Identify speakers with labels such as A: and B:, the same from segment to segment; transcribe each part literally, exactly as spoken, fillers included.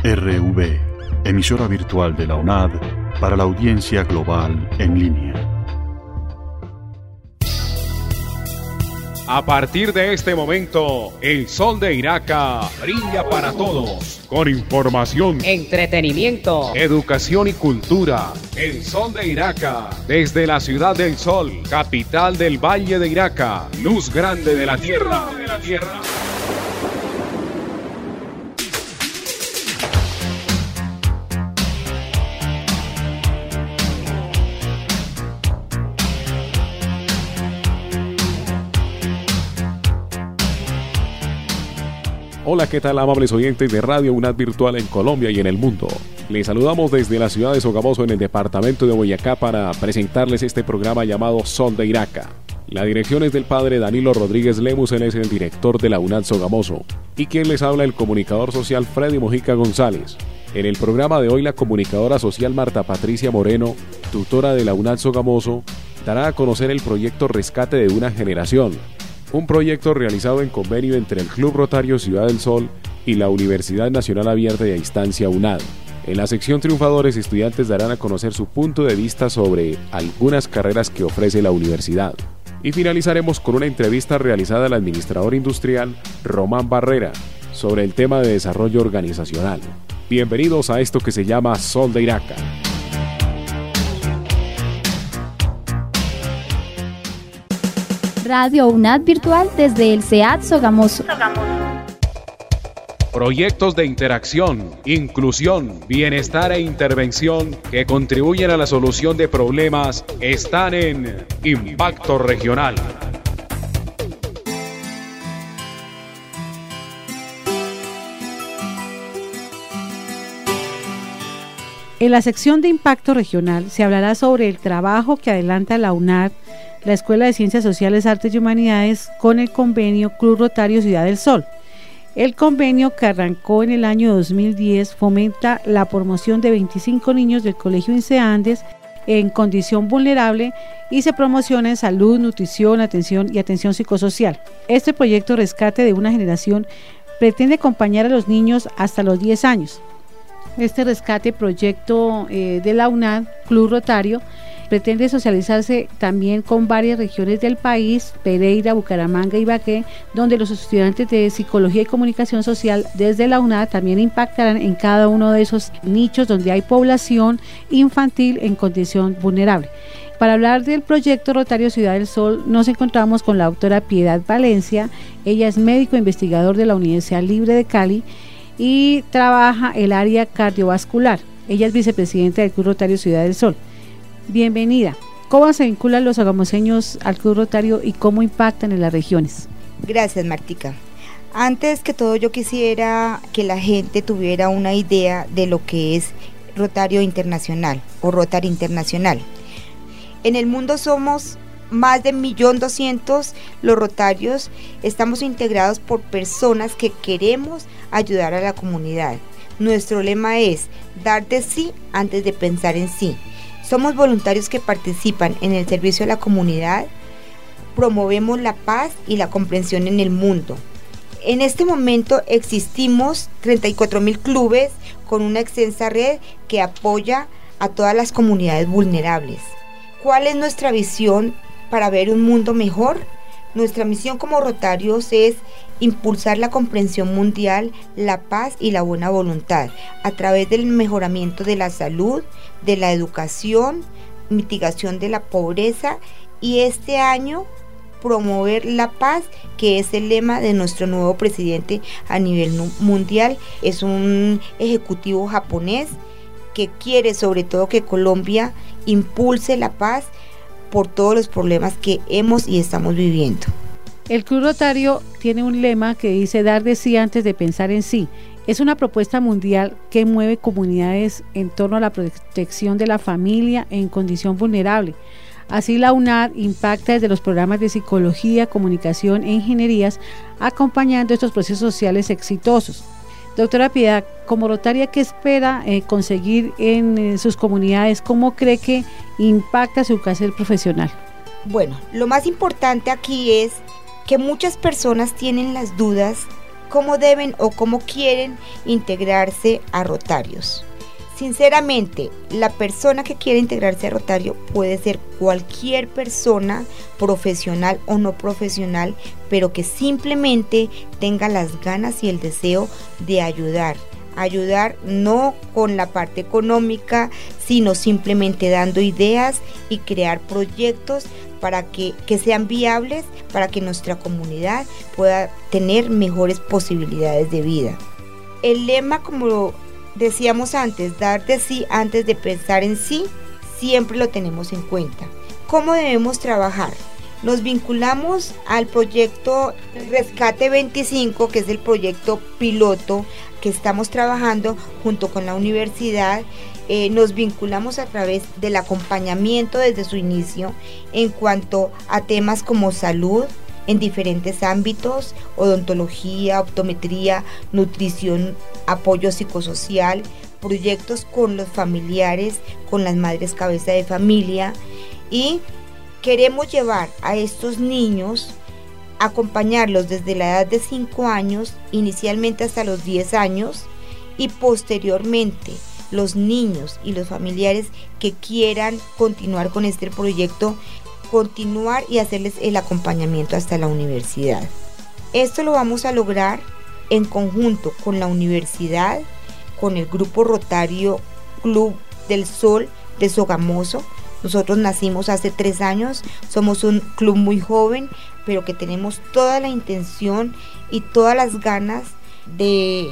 A: R V, emisora virtual de la U N A D para la audiencia global en línea.
B: A partir de este momento, el sol de Iraca brilla para todos, con información,
C: entretenimiento,
B: educación y cultura. El sol de Iraca, desde la ciudad del sol, capital del Valle de Iraca, luz grande de la tierra, de la tierra.
D: Hola, ¿qué tal, amables oyentes de Radio U N A D Virtual en Colombia y en el mundo? Les saludamos desde la ciudad de Sogamoso en el departamento de Boyacá para presentarles este programa llamado Sol de Iraca. La dirección es del padre Danilo Rodríguez Lemus, él es el director de la U N A D Sogamoso. Y quien les habla, el comunicador social Freddy Mojica González. En el programa de hoy, la comunicadora social Marta Patricia Moreno, tutora de la U N A D Sogamoso, dará a conocer el proyecto Rescate de una Generación, un proyecto realizado en convenio entre el Club Rotario Ciudad del Sol y la Universidad Nacional Abierta y a Distancia U N A D. En la sección Triunfadores, estudiantes darán a conocer su punto de vista sobre algunas carreras que ofrece la universidad. Y finalizaremos con una entrevista realizada al administrador industrial Román Barrera sobre el tema de desarrollo organizacional. Bienvenidos a esto que se llama Sol de Iraca.
E: Radio U N A D Virtual desde el C E A D Sogamoso.
B: Proyectos de interacción, inclusión, bienestar e intervención que contribuyen a la solución de problemas están en Impacto Regional.
F: En la sección de Impacto Regional se hablará sobre el trabajo que adelanta la U N A D, la Escuela de Ciencias Sociales, Artes y Humanidades, con el convenio Club Rotario Ciudad del Sol. El convenio, que arrancó en el año dos mil diez, fomenta la promoción de veinticinco niños del Colegio INSEANDES en condición vulnerable y se promociona en salud, nutrición, atención y atención psicosocial. Este proyecto Rescate de una Generación pretende acompañar a los niños hasta los diez años. Este rescate proyecto eh, de la U N A D, Club Rotario, pretende socializarse también con varias regiones del país, Pereira, Bucaramanga y Ibagué, donde los estudiantes de Psicología y Comunicación Social desde la U N A D también impactarán en cada uno de esos nichos donde hay población infantil en condición vulnerable. Para hablar del proyecto Rotario Ciudad del Sol, nos encontramos con la doctora Piedad Valencia. Ella es médico investigador de la Universidad Libre de Cali y trabaja el área cardiovascular. Ella es vicepresidenta del Club Rotario Ciudad del Sol. Bienvenida. ¿Cómo se vinculan los sogamoseños al Club Rotario y cómo impactan en las regiones?
G: Gracias, Martica. Antes que todo, yo quisiera que la gente tuviera una idea de lo que es Rotario Internacional o Rotary Internacional. En el mundo somos más de un millón doscientos los rotarios. Estamos integrados por personas que queremos ayudar a la comunidad. Nuestro lema es dar de sí antes de pensar en sí. Somos voluntarios que participan en el servicio a la comunidad, promovemos la paz y la comprensión en el mundo. En este momento existimos treinta y cuatro mil clubes con una extensa red que apoya a todas las comunidades vulnerables. ¿Cuál es nuestra visión para ver un mundo mejor? Nuestra misión como rotarios es impulsar la comprensión mundial, la paz y la buena voluntad a través del mejoramiento de la salud, de la educación, mitigación de la pobreza y este año promover la paz, que es el lema de nuestro nuevo presidente a nivel mundial. Es un ejecutivo japonés que quiere sobre todo que Colombia impulse la paz por todos los problemas que hemos y estamos viviendo.
F: El Club Rotario tiene un lema que dice dar de sí antes de pensar en sí. Es una propuesta mundial que mueve comunidades en torno a la protección de la familia en condición vulnerable. Así la U N A D impacta desde los programas de psicología, comunicación e ingenierías, acompañando estos procesos sociales exitosos. Doctora Piedad, como rotaria, ¿qué espera eh, conseguir en eh, sus comunidades? ¿Cómo cree que impacta su quehacer profesional?
G: Bueno, lo más importante aquí es que muchas personas tienen las dudas cómo deben o cómo quieren integrarse a Rotarios. Sinceramente, la persona que quiere integrarse a Rotario puede ser cualquier persona, profesional o no profesional, pero que simplemente tenga las ganas y el deseo de ayudar. Ayudar no con la parte económica, sino simplemente dando ideas y crear proyectos para que, que sean viables, para que nuestra comunidad pueda tener mejores posibilidades de vida. El lema, como decíamos antes, dar de sí antes de pensar en sí, siempre lo tenemos en cuenta. ¿Cómo debemos trabajar? Nos vinculamos al proyecto Rescate veinticinco, que es el proyecto piloto que estamos trabajando junto con la universidad. Eh, nos vinculamos a través del acompañamiento desde su inicio en cuanto a temas como salud en diferentes ámbitos, odontología, optometría, nutrición, apoyo psicosocial, proyectos con los familiares, con las madres cabeza de familia, y queremos llevar a estos niños, acompañarlos desde la edad de cinco años, inicialmente hasta los diez años, y posteriormente los niños y los familiares que quieran continuar con este proyecto, continuar y hacerles el acompañamiento hasta la universidad. Esto lo vamos a lograr en conjunto con la universidad, con el Grupo Rotario Club del Sol de Sogamoso. Nosotros nacimos hace tres años, somos un club muy joven, pero que tenemos toda la intención y todas las ganas de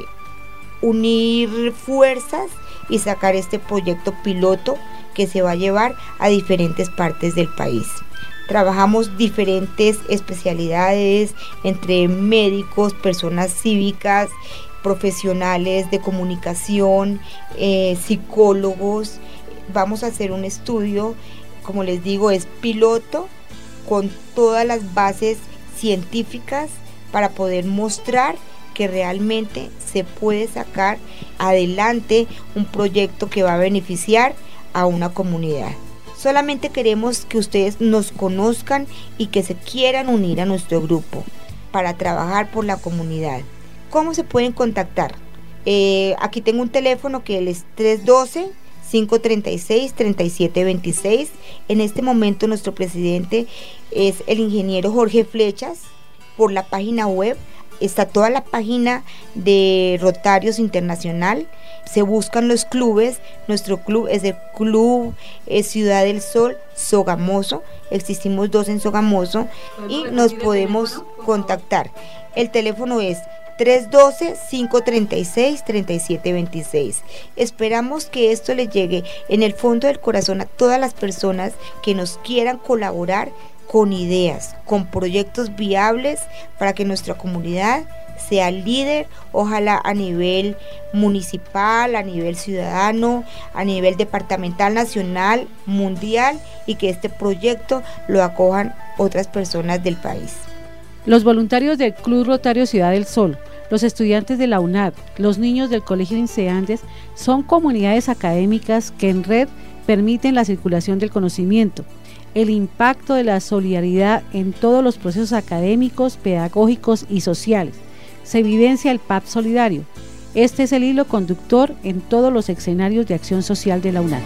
G: unir fuerzas y sacar este proyecto piloto que se va a llevar a diferentes partes del país. Trabajamos diferentes especialidades entre médicos, personas cívicas, profesionales de comunicación, eh, psicólogos. Vamos a hacer un estudio, como les digo, es piloto con todas las bases científicas para poder mostrar que realmente se puede sacar adelante un proyecto que va a beneficiar a una comunidad. Solamente queremos que ustedes nos conozcan y que se quieran unir a nuestro grupo para trabajar por la comunidad. ¿Cómo se pueden contactar? Eh, aquí tengo un teléfono que es tres uno dos, cinco tres seis, tres siete dos seis. En este momento nuestro presidente es el ingeniero Jorge Flechas. Por la página web está toda la página de Rotarios Internacional. Se buscan los clubes. Nuestro club es el Club eh, Ciudad del Sol Sogamoso. Existimos dos en Sogamoso y nos podemos contactar. El teléfono es tres uno dos, cinco tres seis, tres siete dos seis. Esperamos que esto les llegue en el fondo del corazón a todas las personas que nos quieran colaborar con ideas, con proyectos viables para que nuestra comunidad sea líder, ojalá a nivel municipal, a nivel ciudadano, a nivel departamental, nacional, mundial, y que este proyecto lo acojan otras personas del país.
F: Los voluntarios del Club Rotario Ciudad del Sol, los estudiantes de la UNAD, los niños del Colegio INSEANDES son comunidades académicas que en red permiten la circulación del conocimiento, el impacto de la solidaridad en todos los procesos académicos, pedagógicos y sociales. Se evidencia el P A P solidario. Este es el hilo conductor en todos los escenarios de acción social de la UNAD.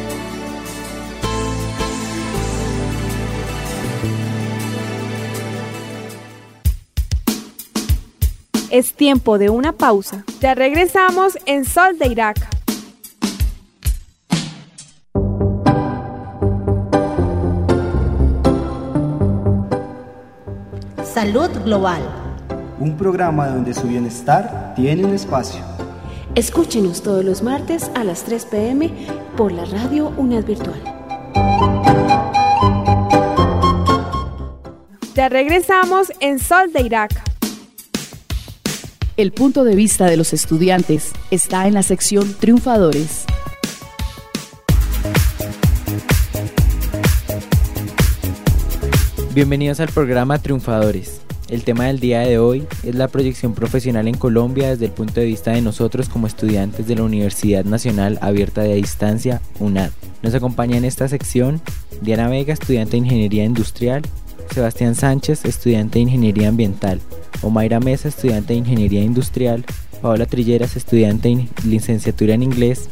C: Es tiempo de una pausa. Ya regresamos en Sol de Irak.
H: Salud Global.
I: Un programa donde su bienestar tiene un espacio.
J: Escúchenos todos los martes a las tres pe eme por la radio UNAD Virtual.
C: Ya regresamos en Sol de Irak.
K: El punto de vista de los estudiantes está en la sección Triunfadores.
L: Bienvenidos al programa Triunfadores. El tema del día de hoy es la proyección profesional en Colombia desde el punto de vista de nosotros como estudiantes de la Universidad Nacional Abierta de Distancia, UNAD. Nos acompaña en esta sección Diana Vega, estudiante de Ingeniería Industrial, Sebastián Sánchez, estudiante de Ingeniería Ambiental, Omaira Mesa, estudiante de Ingeniería Industrial, Paola Trilleras, estudiante de licenciatura en Inglés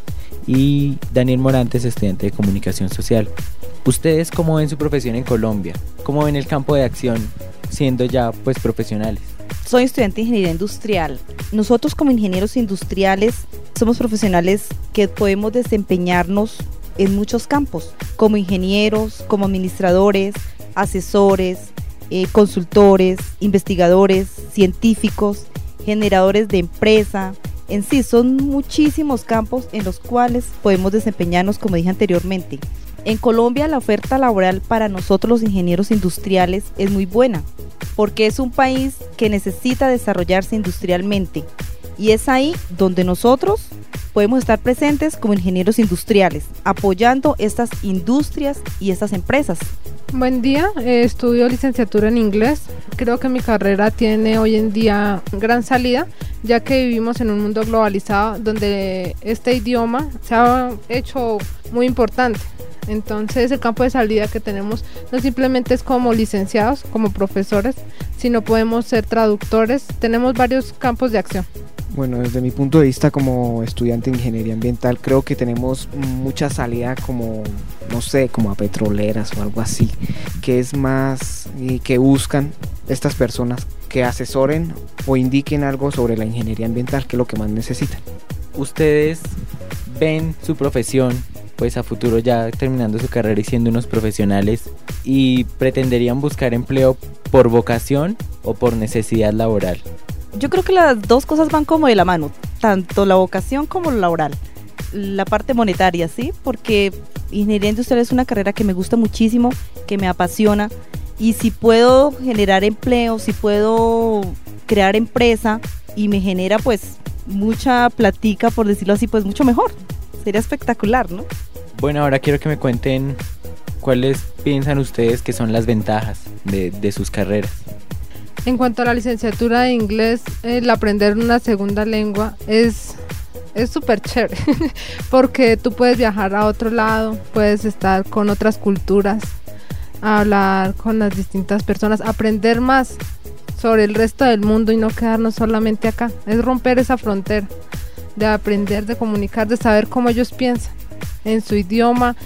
L: y Daniel Morantes, estudiante de Comunicación Social. ¿Ustedes cómo ven su profesión en Colombia? ¿Cómo ven el campo de acción siendo ya pues profesionales?
M: Soy estudiante de Ingeniería Industrial. Nosotros como ingenieros industriales somos profesionales que podemos desempeñarnos en muchos campos, como ingenieros, como administradores, asesores, eh, consultores, investigadores, científicos, generadores de empresa. En sí, son muchísimos campos en los cuales podemos desempeñarnos, como dije anteriormente. En Colombia la oferta laboral para nosotros los ingenieros industriales es muy buena, porque es un país que necesita desarrollarse industrialmente y es ahí donde nosotros podemos estar presentes como ingenieros industriales, apoyando estas industrias y estas empresas.
N: Buen día, eh, estudio licenciatura en inglés. Creo que mi carrera tiene hoy en día gran salida, ya que vivimos en un mundo globalizado donde este idioma se ha hecho muy importante. Entonces el campo de salida que tenemos no simplemente es como licenciados, como profesores, sino podemos ser traductores. Tenemos varios campos de acción.
O: Bueno, desde mi punto de vista como estudiante de ingeniería ambiental, creo que tenemos mucha salida como, no sé, como a petroleras o algo así, que es más y que buscan estas personas que asesoren o indiquen algo sobre la ingeniería ambiental, que es lo que más necesitan.
L: ¿Ustedes ven su profesión pues a futuro ya terminando su carrera y siendo unos profesionales y pretenderían buscar empleo por vocación o por necesidad laboral?
M: Yo creo que las dos cosas van como de la mano, tanto la vocación como lo laboral, la parte monetaria, ¿sí? Porque ingeniería industrial es una carrera que me gusta muchísimo, que me apasiona, y si puedo generar empleo, si puedo crear empresa y me genera pues mucha platica, por decirlo así, pues mucho mejor, sería espectacular, ¿no?
L: Bueno, ahora quiero que me cuenten cuáles piensan ustedes que son las ventajas de, de sus carreras.
N: En cuanto a la licenciatura de inglés, el aprender una segunda lengua es es súper chévere porque tú puedes viajar a otro lado, puedes estar con otras culturas, hablar con las distintas personas, aprender más sobre el resto del mundo y no quedarnos solamente acá. Es romper esa frontera de aprender, de comunicar, de saber cómo ellos piensan en su idioma,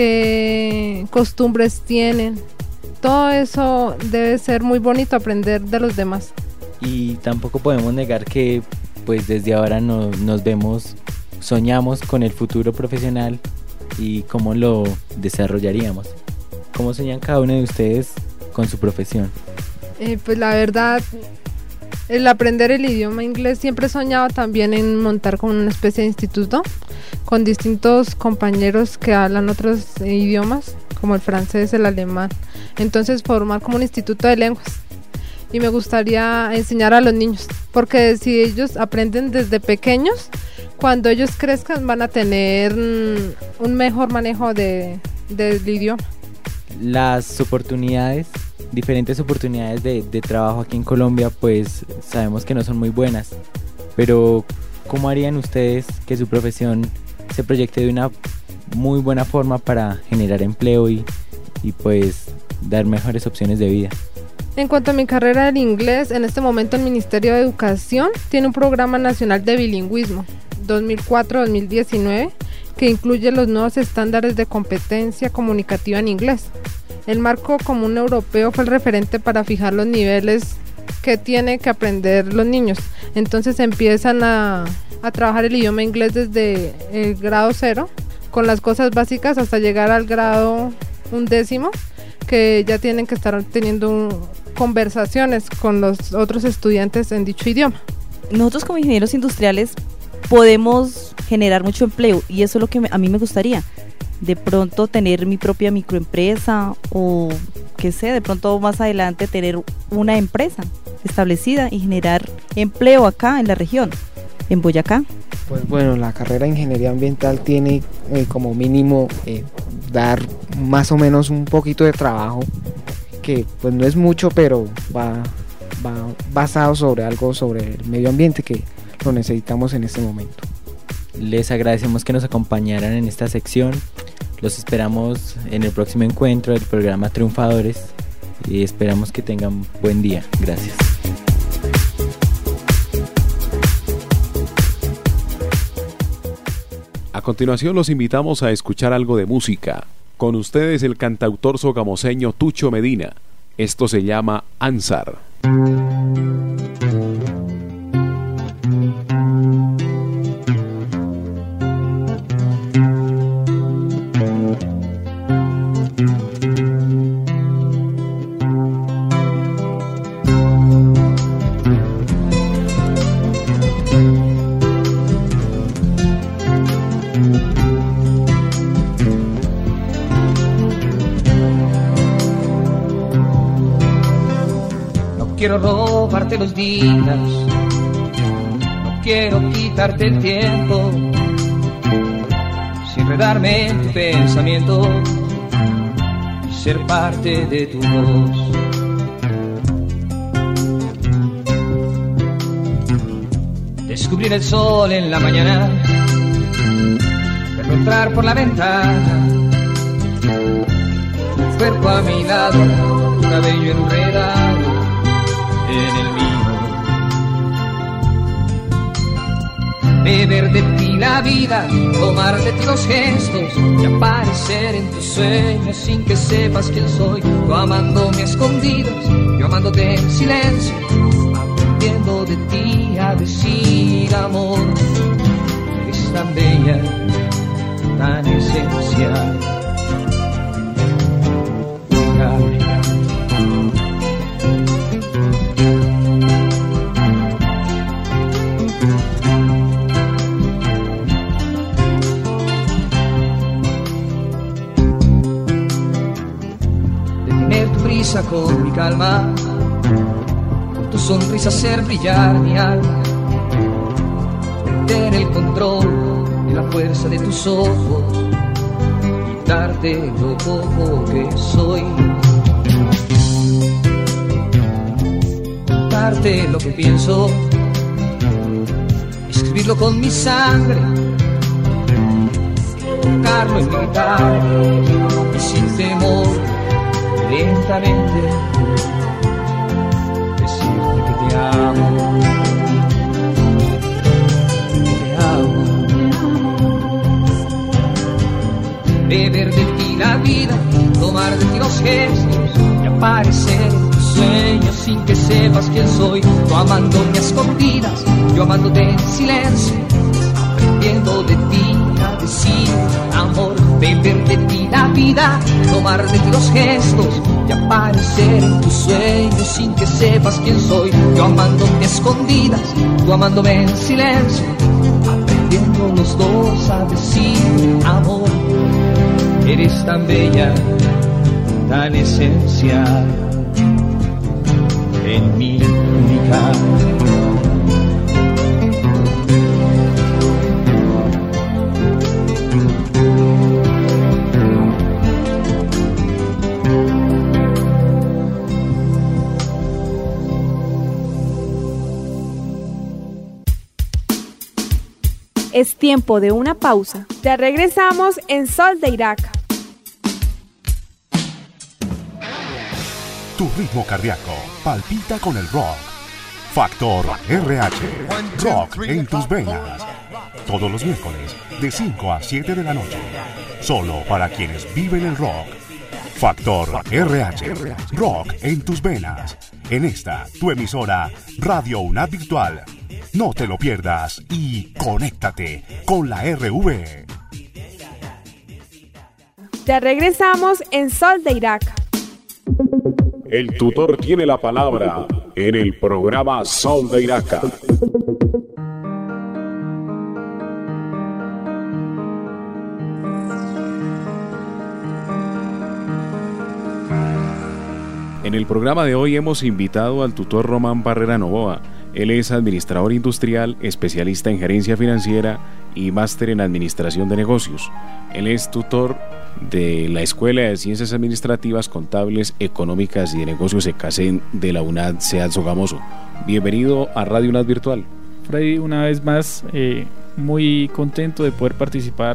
N: qué costumbres tienen. Todo eso debe ser muy bonito, aprender de los demás.
L: Y tampoco podemos negar que pues desde ahora no, nos vemos, soñamos con el futuro profesional y cómo lo desarrollaríamos. ¿Cómo soñan cada uno de ustedes con su profesión?
N: Eh, pues la verdad, el aprender el idioma inglés, siempre he soñado también en montar como una especie de instituto con distintos compañeros que hablan otros eh, idiomas, como el francés, el alemán. Entonces formar como un instituto de lenguas, y me gustaría enseñar a los niños, porque si ellos aprenden desde pequeños, cuando ellos crezcan van a tener mm, un mejor manejo de, del idioma.
L: Las oportunidades, diferentes oportunidades de, de trabajo aquí en Colombia, pues sabemos que no son muy buenas, pero ¿cómo harían ustedes que su profesión se proyecte de una muy buena forma para generar empleo y, y pues dar mejores opciones de vida?
N: En cuanto a mi carrera del inglés, en este momento el Ministerio de Educación tiene un programa nacional de bilingüismo dos mil cuatro a dos mil diecinueve que incluye los nuevos estándares de competencia comunicativa en inglés. El marco común europeo fue el referente para fijar los niveles que tienen que aprender los niños. Entonces empiezan a, a trabajar el idioma inglés desde el grado cero, con las cosas básicas, hasta llegar al grado undécimo, que ya tienen que estar teniendo un, conversaciones con los otros estudiantes en dicho idioma.
M: Nosotros como ingenieros industriales podemos generar mucho empleo, y eso es lo que me, a mí me gustaría, de pronto tener mi propia microempresa, o que sé, de pronto más adelante tener una empresa establecida y generar empleo acá en la región, en Boyacá.
O: Pues bueno, la carrera de ingeniería ambiental tiene eh, como mínimo eh, dar más o menos un poquito de trabajo, que pues no es mucho, pero va, va basado sobre algo sobre el medio ambiente que lo necesitamos en este momento.
L: Les agradecemos que nos acompañaran en esta sección. Los esperamos en el próximo encuentro del programa Triunfadores. y esperamos que tengan buen día. Gracias.
D: A continuación los invitamos a escuchar algo de música. Con ustedes el cantautor sogamoseño Tucho Medina. Esto se llama Ansar.
P: Quiero robarte los días, no quiero quitarte el tiempo, sin enredarme en tu pensamiento y ser parte de tu voz. Descubrir el sol en la mañana, verlo entrar por la ventana, tu cuerpo a mi lado, tu cabello enredado en el mío. Beber de ti la vida, tomar de ti los gestos y aparecer en tus sueños sin que sepas quién soy. Yo amándome a escondidas, yo amándote en silencio, aprendiendo de ti a decir amor. Es tan bella, tan esencial. Con mi calma, con tu sonrisa hacer brillar mi alma, perder el control de la fuerza de tus ojos, quitarte lo poco que soy, contarte lo que pienso, escribirlo con mi sangre, tocarlo en mi guitarra y sin temor, lentamente decirte que te amo, que te amo. Beber de ti la vida, tomar de ti los gestos y aparecer en tus sueños sin que sepas quién soy. Tú amándome a escondidas, yo amándote en silencio, aprendiendo de ti a decir amor. Beber de ti la vida, tomar de ti los gestos y aparecer en tus sueños sin que sepas quién soy. Yo amándote a escondidas, tú amándome en silencio, aprendiendo los dos a decir amor. Eres tan bella, tan esencial en mi única.
C: Es tiempo de una pausa. Ya regresamos en Sol de Irak.
Q: Tu ritmo cardíaco palpita con el rock. Factor R H, rock en tus venas. Todos los miércoles de cinco a siete de la noche. Solo para quienes viven el rock. Factor R H, rock en tus venas. En esta, tu emisora Radio UNAD Virtual. No te lo pierdas y conéctate con la R V.
C: Ya regresamos en Sol de Irak.
D: El tutor tiene la palabra en el programa Sol de Irak. En el programa de hoy hemos invitado al tutor Román Barrera Novoa. Él es administrador industrial, especialista en gerencia financiera y máster en administración de negocios. Él es tutor de la Escuela de Ciencias Administrativas, Contables, Económicas y de Negocios ECACEN de la UNAD SEAD Sogamoso. Bienvenido a Radio UNAD Virtual.
R: Freddy, una vez más, eh, muy contento de poder participar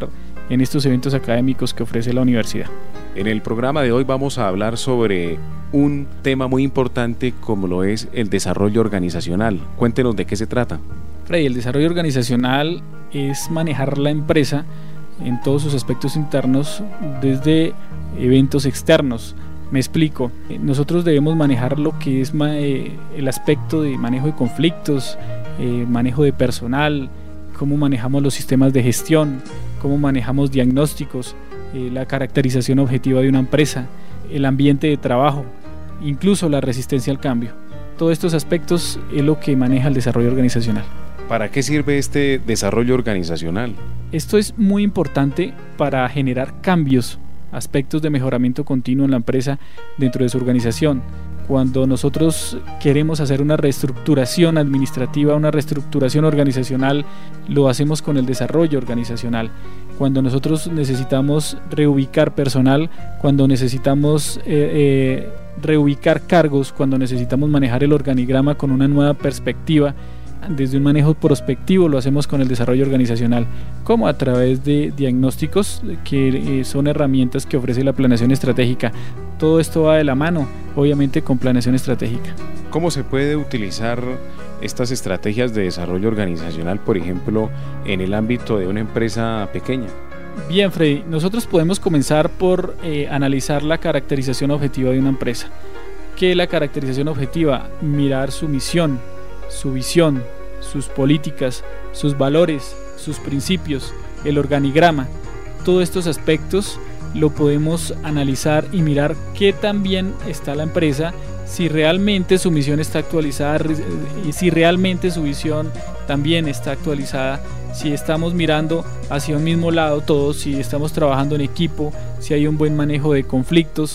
R: en estos eventos académicos que ofrece la universidad.
D: En el programa de hoy vamos a hablar sobre un tema muy importante como lo es el desarrollo organizacional. Cuéntenos de qué se trata.
R: Freddy, el desarrollo organizacional es manejar la empresa en todos sus aspectos internos desde eventos externos. Me explico, nosotros debemos manejar lo que es eh, el aspecto de manejo de conflictos, eh, manejo de personal, cómo manejamos los sistemas de gestión, cómo manejamos diagnósticos, eh, la caracterización objetiva de una empresa, el ambiente de trabajo, incluso la resistencia al cambio. Todos estos aspectos es lo que maneja el desarrollo organizacional.
D: ¿Para qué sirve este desarrollo organizacional?
R: Esto es muy importante para generar cambios, aspectos de mejoramiento continuo en la empresa dentro de su organización. Cuando nosotros queremos hacer una reestructuración administrativa, una reestructuración organizacional, lo hacemos con el desarrollo organizacional. Cuando nosotros necesitamos reubicar personal, cuando necesitamos eh, eh, reubicar cargos, cuando necesitamos manejar el organigrama con una nueva perspectiva, desde un manejo prospectivo, lo hacemos con el desarrollo organizacional, como a través de diagnósticos que eh, son herramientas que ofrece la planeación estratégica. Todo esto va de la mano, obviamente, con planeación estratégica.
D: ¿Cómo se puede utilizar estas estrategias de desarrollo organizacional, por ejemplo, en el ámbito de una empresa pequeña?
R: Bien, Freddy, nosotros podemos comenzar por eh, analizar la caracterización objetiva de una empresa. ¿Qué es la caracterización objetiva? Mirar su misión, su visión, sus políticas, sus valores, sus principios, el organigrama. Todos estos aspectos lo podemos analizar y mirar qué tan bien está la empresa, si realmente su misión está actualizada y si realmente su visión también está actualizada, si estamos mirando hacia un mismo lado todos, si estamos trabajando en equipo, si hay un buen manejo de conflictos,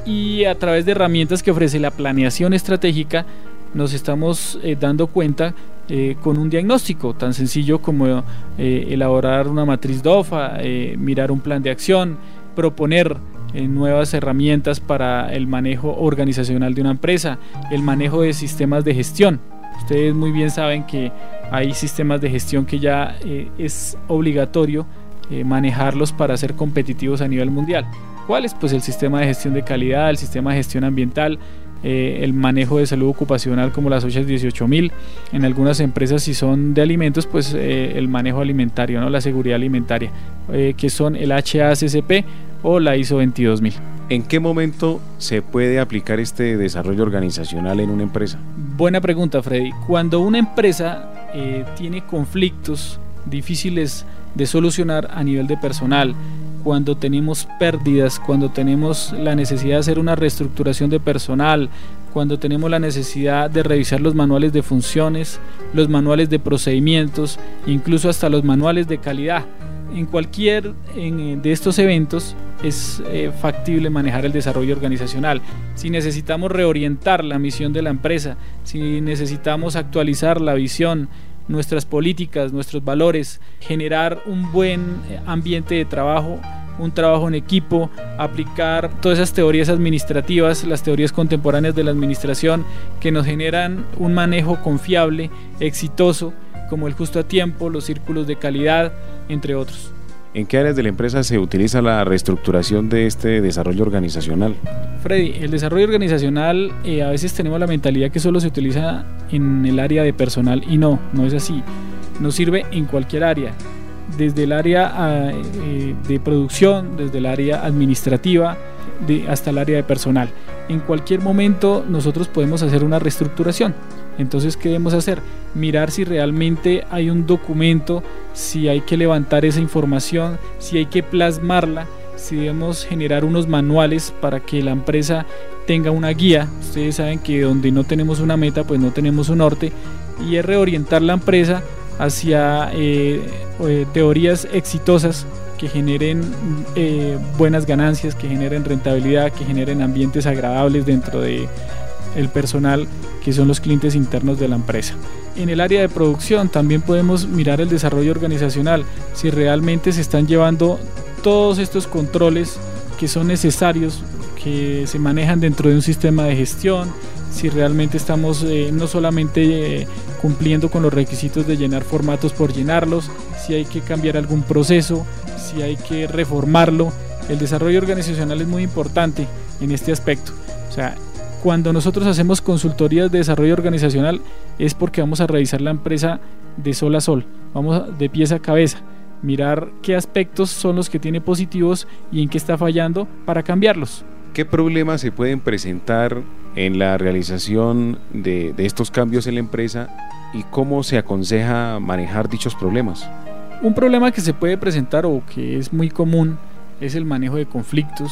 R: y a través de herramientas que ofrece la planeación estratégica nos estamos eh, dando cuenta eh, con un diagnóstico tan sencillo como eh, elaborar una matriz DOFA, eh, mirar un plan de acción, proponer eh, nuevas herramientas para el manejo organizacional de una empresa, el manejo de sistemas de gestión. Ustedes muy bien saben que hay sistemas de gestión que ya eh, es obligatorio eh, manejarlos para ser competitivos a nivel mundial. ¿Cuáles? Pues el sistema de gestión de calidad, el sistema de gestión ambiental, Eh, el manejo de salud ocupacional como las O S H A dieciocho mil, en algunas empresas si son de alimentos pues eh, el manejo alimentario, ¿no? La seguridad alimentaria, eh, que son el H A C C P o la I S O veintidós mil.
D: ¿En qué momento se puede aplicar este desarrollo organizacional en una empresa?
R: Buena pregunta, Freddy. Cuando una empresa eh, tiene conflictos difíciles de solucionar a nivel de personal, cuando tenemos pérdidas, cuando tenemos la necesidad de hacer una reestructuración de personal, cuando tenemos la necesidad de revisar los manuales de funciones, los manuales de procedimientos, incluso hasta los manuales de calidad. En cualquier en, de estos eventos es eh, factible manejar el desarrollo organizacional. Si necesitamos reorientar la misión de la empresa, si necesitamos actualizar la visión, nuestras políticas, nuestros valores, generar un buen ambiente de trabajo, un trabajo en equipo, aplicar todas esas teorías administrativas, las teorías contemporáneas de la administración que nos generan un manejo confiable, exitoso, como el justo a tiempo, los círculos de calidad, entre otros.
D: ¿En qué áreas de la empresa se utiliza la reestructuración de este desarrollo organizacional?
R: Freddy, el desarrollo organizacional eh, a veces tenemos la mentalidad que solo se utiliza en el área de personal y no, no es así. Nos sirve en cualquier área, desde el área eh, de producción, desde el área administrativa, de, hasta el área de personal. En cualquier momento nosotros podemos hacer una reestructuración. Entonces, ¿qué debemos hacer? Mirar si realmente hay un documento, si hay que levantar esa información, si hay que plasmarla, si debemos generar unos manuales para que la empresa tenga una guía. Ustedes saben que donde no tenemos una meta, pues no tenemos un norte, y es reorientar la empresa hacia eh, eh, teorías exitosas que generen eh, buenas ganancias, que generen rentabilidad, que generen ambientes agradables dentro de el personal, que son los clientes internos de la empresa. En el área de producción también podemos mirar el desarrollo organizacional, si realmente se están llevando todos estos controles que son necesarios, que se manejan dentro de un sistema de gestión, si realmente estamos eh, no solamente eh, cumpliendo con los requisitos de llenar formatos por llenarlos, si hay que cambiar algún proceso, si hay que reformarlo. El desarrollo organizacional es muy importante en este aspecto. O sea, cuando nosotros hacemos consultorías de desarrollo organizacional es porque vamos a revisar la empresa de sol a sol, vamos de pies a cabeza, mirar qué aspectos son los que tiene positivos y en qué está fallando para cambiarlos.
D: ¿Qué problemas se pueden presentar en la realización de, de estos cambios en la empresa y cómo se aconseja manejar dichos problemas?
R: Un problema que se puede presentar o que es muy común es el manejo de conflictos,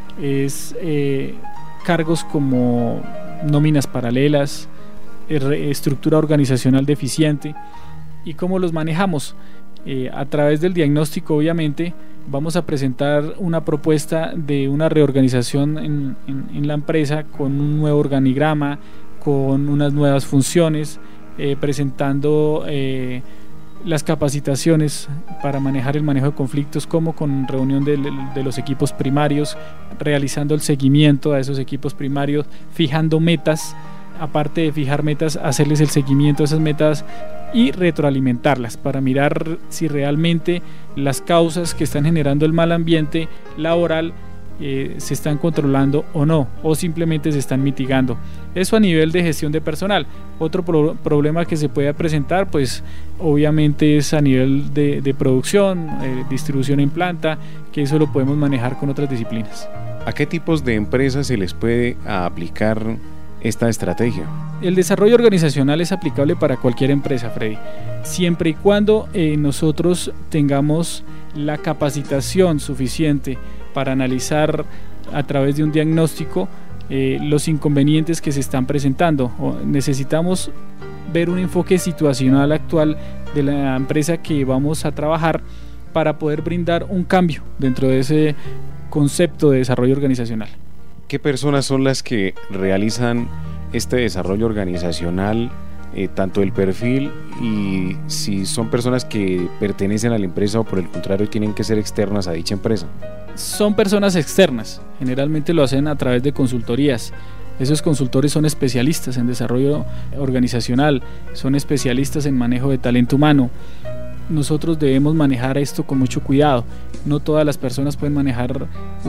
R: es eh, cargos como nóminas paralelas, estructura organizacional deficiente y cómo los manejamos. Eh, a través del diagnóstico, obviamente, vamos a presentar una propuesta de una reorganización en, en, en la empresa con un nuevo organigrama, con unas nuevas funciones, eh, presentando eh, las capacitaciones para manejar el manejo de conflictos, como con reunión de, de los equipos primarios, realizando el seguimiento a esos equipos primarios, fijando metas, aparte de fijar metas, hacerles el seguimiento a esas metas y retroalimentarlas para mirar si realmente las causas que están generando el mal ambiente laboral eh, se están controlando o no, o simplemente se están mitigando. Eso a nivel de gestión de personal. Otro pro problema que se puede presentar, pues obviamente es a nivel de, de producción, eh, distribución en planta, que eso lo podemos manejar con otras disciplinas.
D: ¿A qué tipos de empresas se les puede aplicar esta estrategia?
R: El desarrollo organizacional es aplicable para cualquier empresa, Freddy, siempre y cuando eh, nosotros tengamos la capacitación suficiente para analizar a través de un diagnóstico eh, los inconvenientes que se están presentando. O necesitamos ver un enfoque situacional actual de la empresa que vamos a trabajar para poder brindar un cambio dentro de ese concepto de desarrollo organizacional.
D: ¿Qué personas son las que realizan este desarrollo organizacional, eh, tanto el perfil y si son personas que pertenecen a la empresa o por el contrario tienen que ser externas a dicha empresa?
R: Son personas externas, generalmente lo hacen a través de consultorías. Esos consultores son especialistas en desarrollo organizacional, son especialistas en manejo de talento humano. Nosotros debemos manejar esto con mucho cuidado. No todas las personas pueden manejar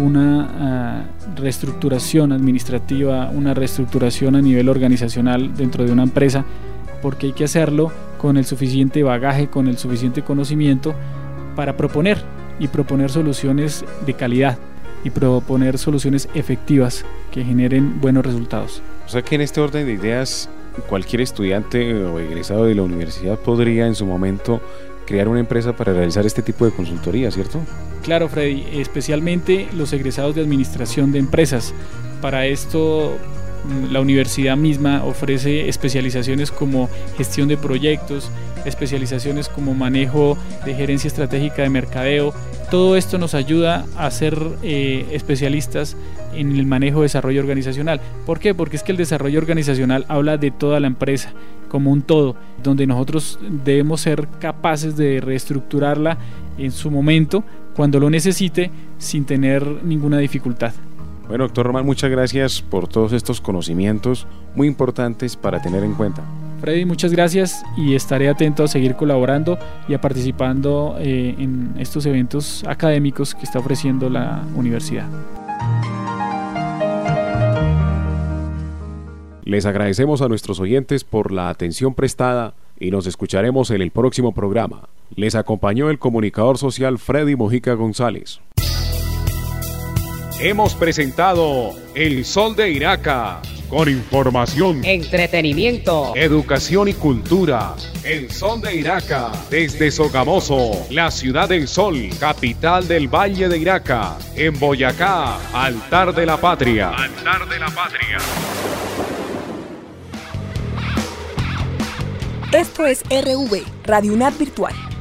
R: una uh, reestructuración administrativa, una reestructuración a nivel organizacional dentro de una empresa, porque hay que hacerlo con el suficiente bagaje, con el suficiente conocimiento para proponer y proponer soluciones de calidad y proponer soluciones efectivas que generen buenos resultados.
D: O sea que en este orden de ideas, cualquier estudiante o egresado de la universidad podría en su momento crear una empresa para realizar este tipo de consultoría, ¿cierto?
R: Claro, Freddy, especialmente los egresados de administración de empresas. Para esto la universidad misma ofrece especializaciones como gestión de proyectos, especializaciones como manejo de gerencia estratégica de mercadeo. Todo esto nos ayuda a ser eh, especialistas en el manejo de desarrollo organizacional. ¿Por qué? Porque es que el desarrollo organizacional habla de toda la empresa como un todo, donde nosotros debemos ser capaces de reestructurarla en su momento, cuando lo necesite, sin tener ninguna dificultad.
D: Bueno, doctor Román, muchas gracias por todos estos conocimientos muy importantes para tener en cuenta.
R: Freddy, muchas gracias y estaré atento a seguir colaborando y a participando eh, en estos eventos académicos que está ofreciendo la universidad.
D: Les agradecemos a nuestros oyentes por la atención prestada y nos escucharemos en el próximo programa. Les acompañó el comunicador social Freddy Mojica González.
B: Hemos presentado El Sol de Iraca, con información,
S: entretenimiento,
B: educación y cultura. El Sol de Iraca, desde Sogamoso, la ciudad del sol, capital del Valle de Iraca. En Boyacá, altar de la patria. Altar de la patria.
T: Esto es R V, Radio UNAD Virtual.